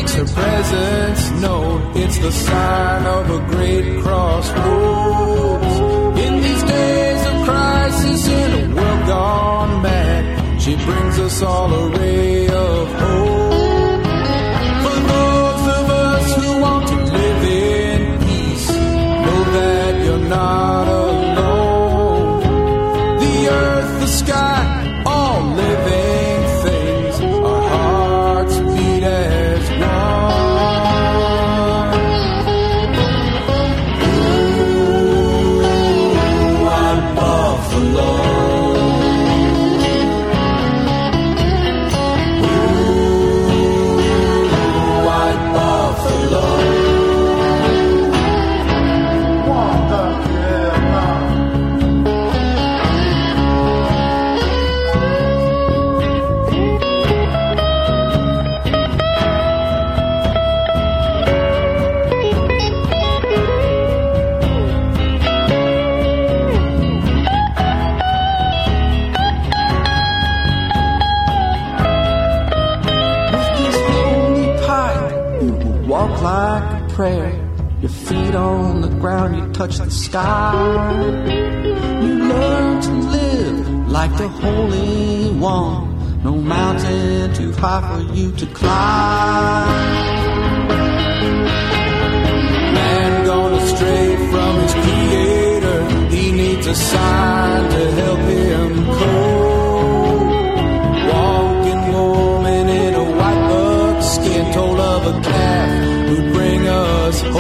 makes her presence known. It's the sign of a great crossroads. In these days of crisis, in a world gone mad, she brings us all a ray of hope. For those of us who want to live in peace, know that you're not alone. The earth, the sky, all living things, our hearts beat as one. Ooh, white buffalo. Like a prayer, your feet on the ground, you touch the sky. You learn to live like the Holy One. No mountain too high for you to climb. Man gone astray from his creator, he needs a sign to help him cope. Walking woman in a white buckskin, told of a calf who'd bring us hope.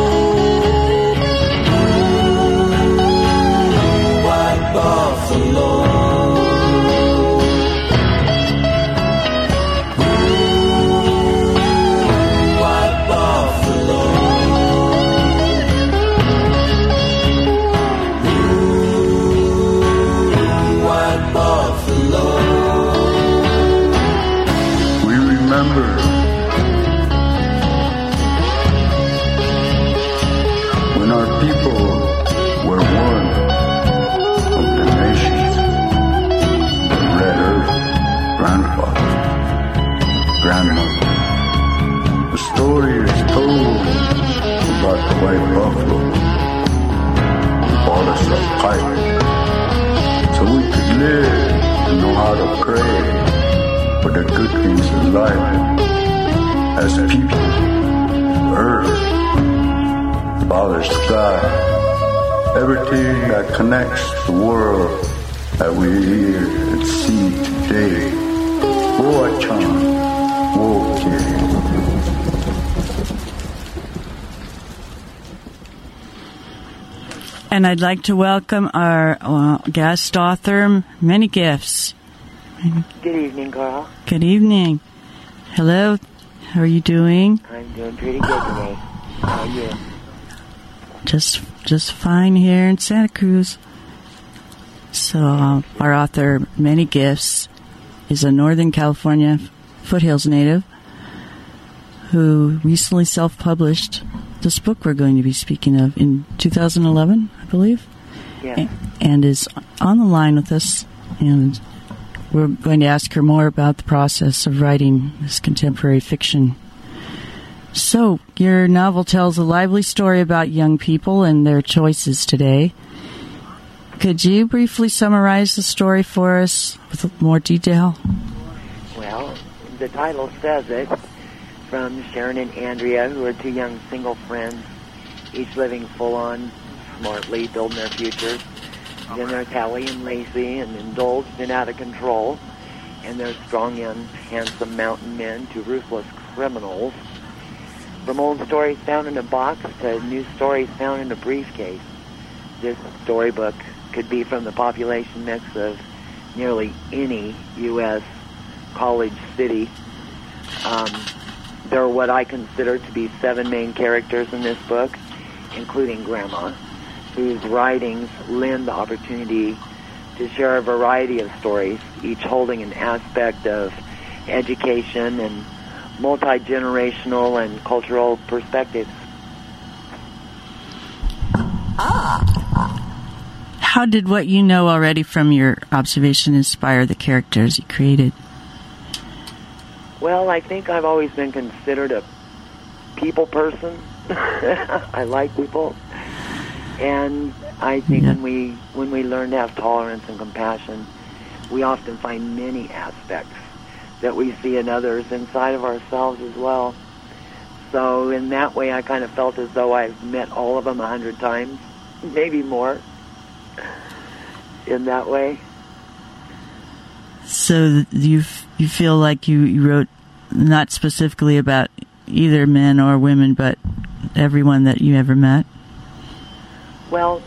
Ooh, white buffalo. Ooh, white buffalo. Ooh, white buffalo. We remember our people were one of the nations. The Red Earth, grandfather, grandmother. The story is told about the white buffalo who bought us a pipe so we could live and know how to pray for the good things of life as people, earth, Father Sky, everything that connects the world that we hear and see today. Woachan, Woke. And I'd like to welcome our guest author, Many Gifts. Good evening, Carl. Good evening. Hello. How are you doing? I'm doing pretty good today. How are you? Just fine here in Santa Cruz. So our author, Many Gifts, is a Northern California foothills native who recently self-published this book we're going to be speaking of in 2011, I believe. Yeah. And is on the line with us, and we're going to ask her more about the process of writing this contemporary fiction. So, your novel tells a lively story about young people and their choices today. Could you briefly summarize the story for us with more detail? Well, the title says it, from Sharon and Andrea, who are two young single friends, each living full-on, smartly, building their futures. Then there's Hallie and Lacey, and indulged and out of control. And there's strong and handsome mountain men to ruthless criminals. From old stories found in a box to new stories found in a briefcase. This storybook could be from the population mix of nearly any U.S. college city. There are what I consider to be 7 main characters in this book, including Grandma, whose writings lend the opportunity to share a variety of stories, each holding an aspect of education and multi-generational and cultural perspectives. How did what you know already from your observation inspire the characters you created? Well, I think I've always been considered a people person. I like people. And I think when we learn to have tolerance and compassion, we often find many aspects that we see in others inside of ourselves as well. So in that way, I kind of felt as though I've met all of them 100 times, maybe more, in that way. So you feel like you wrote not specifically about either men or women, but everyone that you ever met? Well,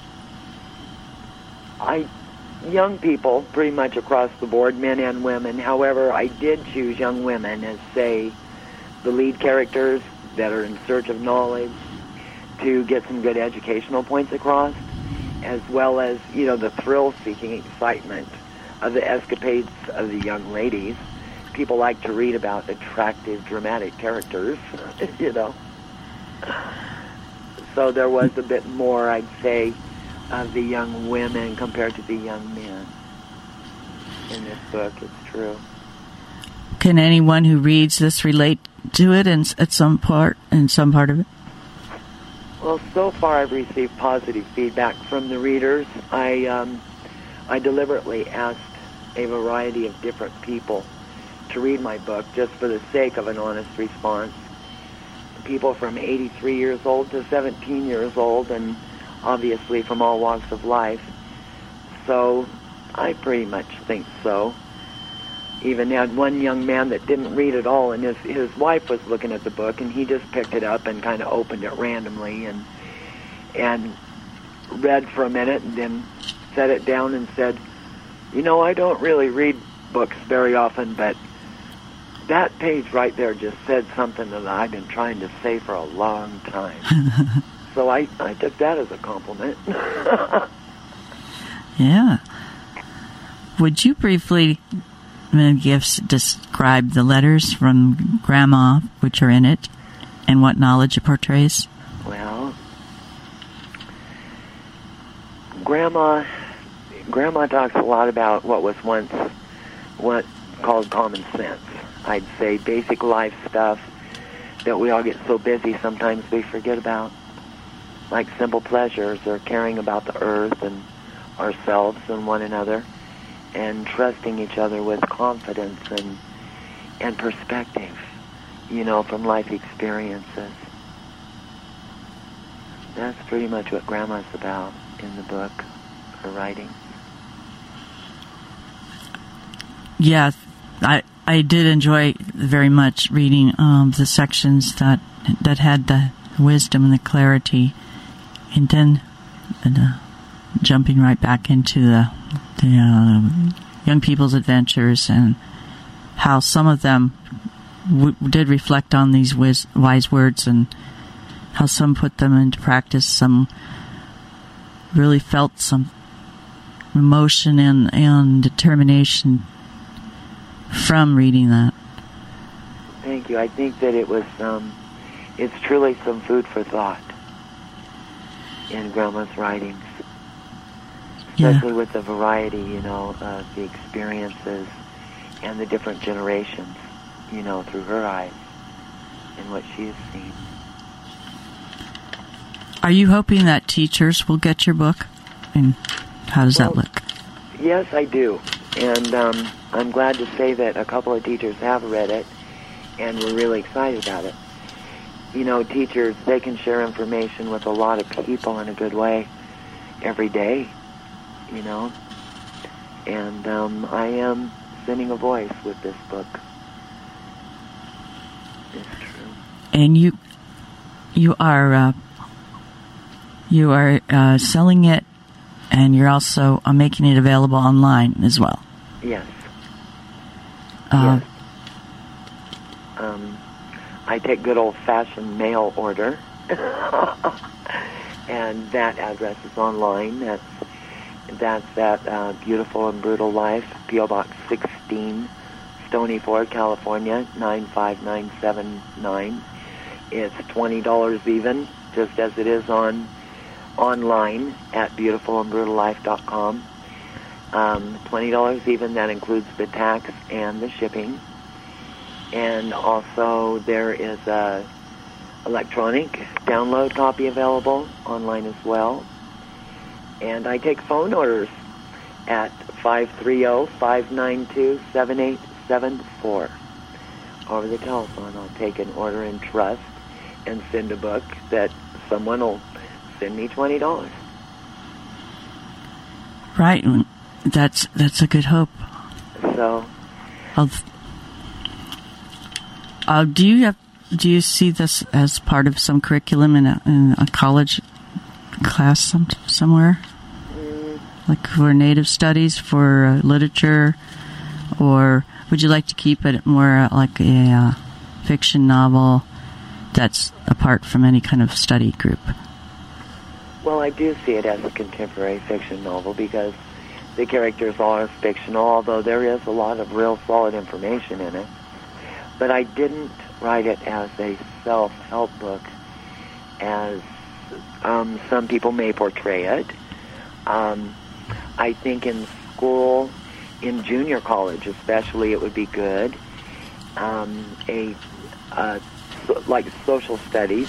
young people, pretty much across the board, men and women. However, I did choose young women as, say, the lead characters that are in search of knowledge to get some good educational points across, as well as, the thrill-seeking excitement of the escapades of the young ladies. People like to read about attractive, dramatic characters, So there was a bit more, I'd say, of the young women compared to the young men in this book. It's true. Can anyone who reads this relate to it at some part of it? Well, so far I've received positive feedback from the readers. I deliberately asked a variety of different people to read my book just for the sake of an honest response. People from 83 years old to 17 years old, and obviously from all walks of life. So I pretty much think so. Even had one young man that didn't read at all, and his wife was looking at the book, and he just picked it up and kind of opened it randomly and read for a minute and then set it down and said, I don't really read books very often, but that page right there just said something that I've been trying to say for a long time. So I took that as a compliment. Yeah. Would you briefly, describe the letters from Grandma, which are in it, and what knowledge it portrays? Well, Grandma talks a lot about what was once called common sense. I'd say basic life stuff that we all get so busy sometimes we forget about, like simple pleasures or caring about the earth and ourselves and one another, and trusting each other with confidence and perspective, from life experiences. That's pretty much what Grandma's about in the book, her writing. Yeah, I did enjoy very much reading the sections that had the wisdom and the clarity, and then jumping right back into the young people's adventures, and how some of them did reflect on these wise words, and how some put them into practice. Some really felt some emotion and determination from reading that. Thank you. I think that it was, it's truly some food for thought in Grandma's writings, especially with the variety, of the experiences and the different generations, through her eyes and what she has seen. Are you hoping that teachers will get your book? And how does that look? Yes, I do. And I'm glad to say that a couple of teachers have read it, and we're really excited about it. Teachers, they can share information with a lot of people in a good way every day, And I am sending a voice with this book. It's true. And you are selling it, and you're also making it available online as well. Yes. Yes. I take good old-fashioned mail order, and that address is online. That's at Beautiful and Brutal Life, P.O. Box 16, Stony Ford, California, 95979. It's $20 even, just as it is online at beautifulandbrutallife.com. $20 even. That includes the tax and the shipping. And also there is a electronic download copy available online as well. And I take phone orders at 530-592-7874. Over the telephone, I'll take an order in trust and send a book that someone will send me $20. Right. That's a good hope. So, do you see this as part of some curriculum in a college class somewhere? Like for Native studies, for literature, or would you like to keep it more like a fiction novel that's apart from any kind of study group? Well, I do see it as a contemporary fiction novel because the characters are fictional, although there is a lot of real solid information in it. But I didn't write it as a self-help book, as some people may portray it. I think in school, in junior college especially, it would be good. Like social studies,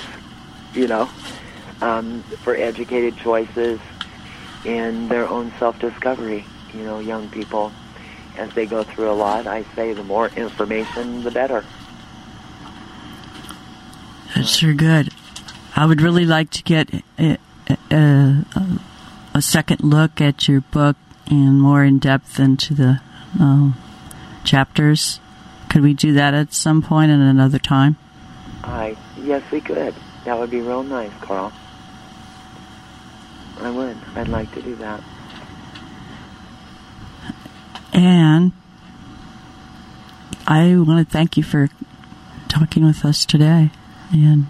for educated choices in their own self-discovery. Young people, as they go through a lot, I say the more information, the better. That's sure good. I would really like to get a second look at your book and more in depth into the chapters. Could we do that at some point at another time? Yes, we could. That would be real nice, Carl. I would. I'd like to do that. And I want to thank you for talking with us today. And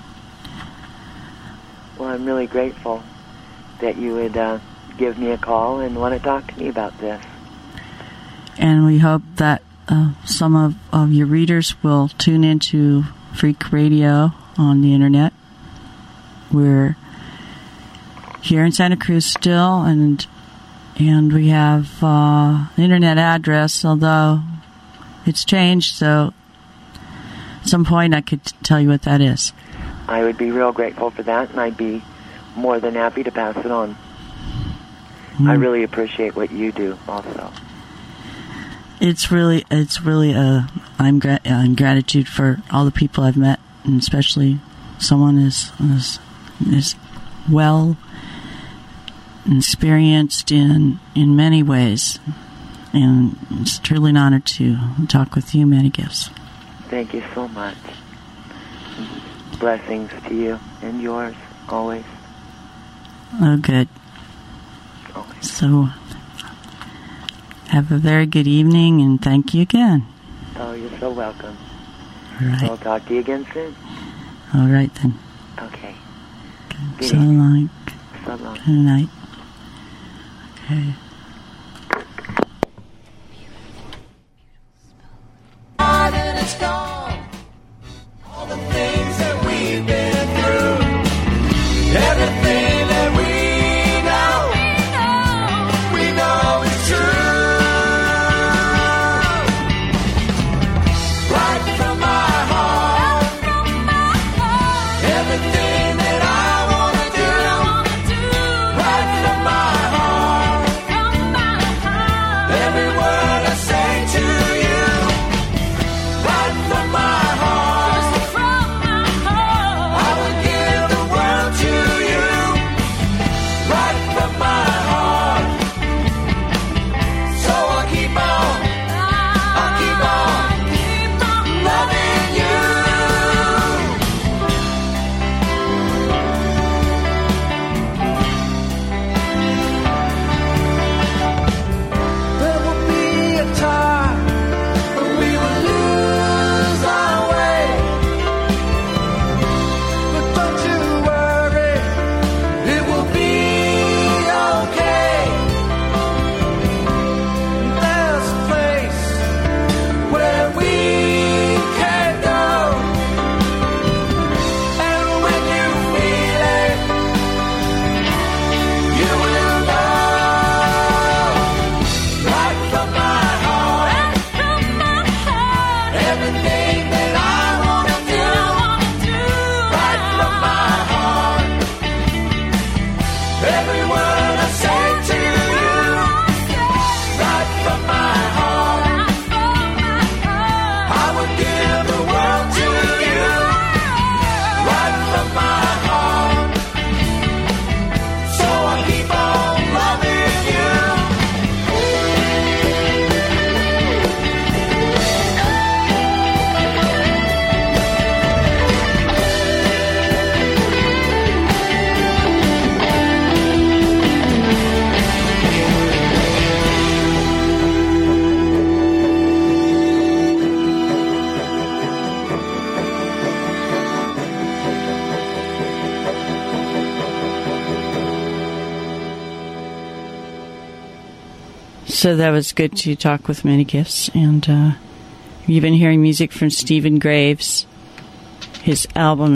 well, I'm really grateful that you would give me a call and want to talk to me about this. And we hope that some of your readers will tune into Freak Radio on the internet. We're here in Santa Cruz still, and we have an internet address, although it's changed, so at some point I could tell you what that is. I would be real grateful for that, and I'd be more than happy to pass it on. I really appreciate what you do also. It's really I'm gratitude for all the people I've met, and especially someone as well experienced in many ways. And it's truly an honor to talk with you. Many gifts. Thank you so much. Blessings to you and yours always. Oh, good. Always. So, have a very good evening, and thank you again. Oh, you're so welcome. All right. I'll talk to you again soon. All right, then. Okay. So long. So long. Good night. Okay. And it's gone. All the things that we've been through, everything that we know it's true. Right from my heart, everything that I wanna do. Right from my heart, So that was good to talk with Many Gifts. And you've been hearing music from Stephen Graves. His album